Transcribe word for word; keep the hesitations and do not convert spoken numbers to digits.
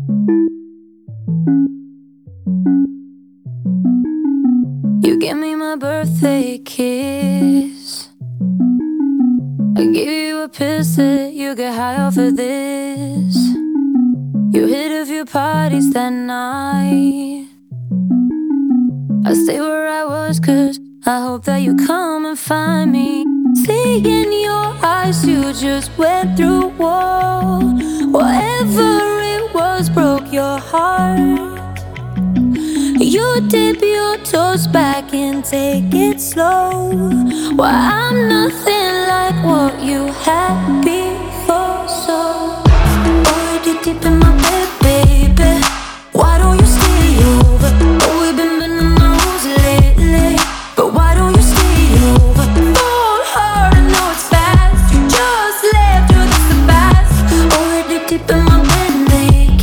You gave me my birthday kiss. I gave you a piss that you get high off of this. You hit a few parties that night. I stayed where I was cause I hope that you come and find me. See in your eyes you just went through war. Whatever it was broke your heart. You dip your toes back and take it slow. Well, I'm nothing like what you had before. So already deep in my